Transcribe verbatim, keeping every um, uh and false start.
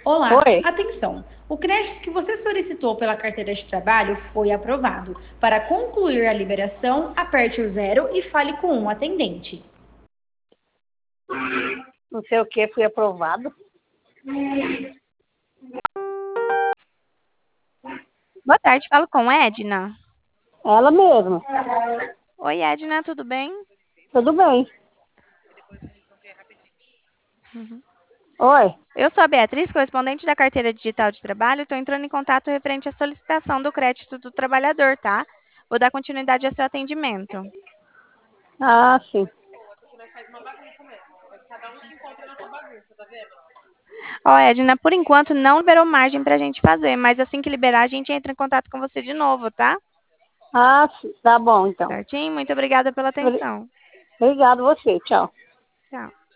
Olá, Oi. atenção! O crédito que você solicitou pela carteira de trabalho foi aprovado. Para concluir a liberação, aperte o zero e fale com um atendente. Não sei o que, fui aprovado. Boa tarde, falo com Edna. Ela mesma. Oi, Edna, tudo bem? Tudo bem. Uhum. Oi. Eu sou a Beatriz, correspondente da carteira digital de trabalho. Estou entrando em contato referente à solicitação do crédito do trabalhador, tá? Vou dar continuidade ao seu atendimento. Ah, sim. Ó, Edna, por enquanto não liberou margem para a gente fazer, mas assim que liberar, a gente entra em contato com você de novo, tá? Ah, sim. Tá bom, então. Certinho? Muito obrigada pela Obri- atenção. Obrigado você. Tchau. Tchau.